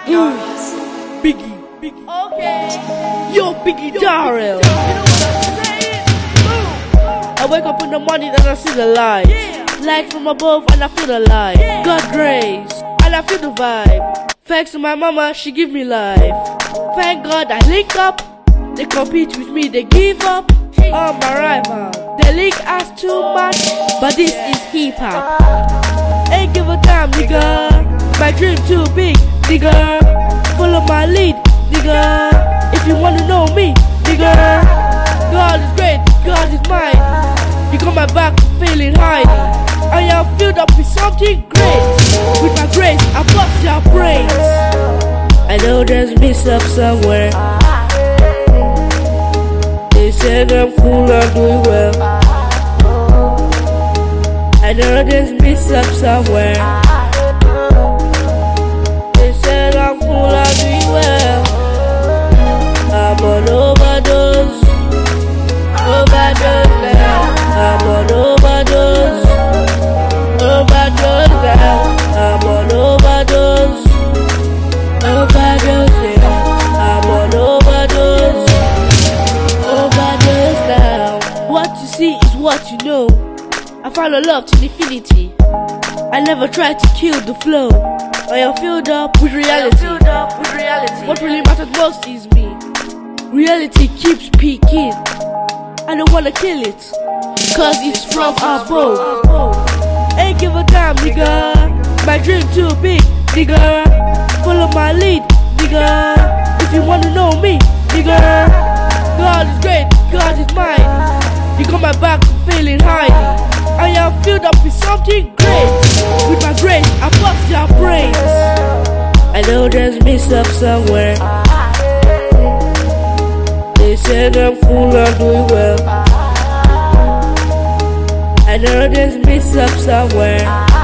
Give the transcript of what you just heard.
Biggie. Okay. Yo, Biggie Darrell. I wake up in the morning and I see the light. Light from above and I feel the light. God grace and I feel the vibe. Thanks to my mama, she give me life. Thank God I link up. They compete with me, they give up. Oh my rival, they link us too much. But this is hip hop. Ain't give a damn, nigga. My dream too big, nigga. Follow my lead, nigga. If you wanna know me, nigga. God is great, God is mine. You got my back, feeling high. I am filled up with something great. With my grace, I bust your brains. I know there's mess up somewhere. They said I'm cool, I'm doing well. I know there's mess up somewhere. They said I'm cool, I'm doing well. I'm on overdose. Overdose now. I'm on overdose. Overdose now. I'm on overdose. Overdose now. I'm on overdose. Overdose now. What you see is what you know. I found a love to infinity. I never tried to kill the flow. I am filled up with reality. What really matters most is me. Reality keeps peaking. I don't wanna kill it, cause it's from above. Ain't give a damn, nigga. My dream too big, nigga. Follow my lead, nigga. If you wanna know me, nigga. God is great, God is mine. You got my back, feeling high. I am filled up with something great. With my grace, I bust your brains. I know there's mess up somewhere. They said I'm cool, I'm doing well. I know there's mess up somewhere.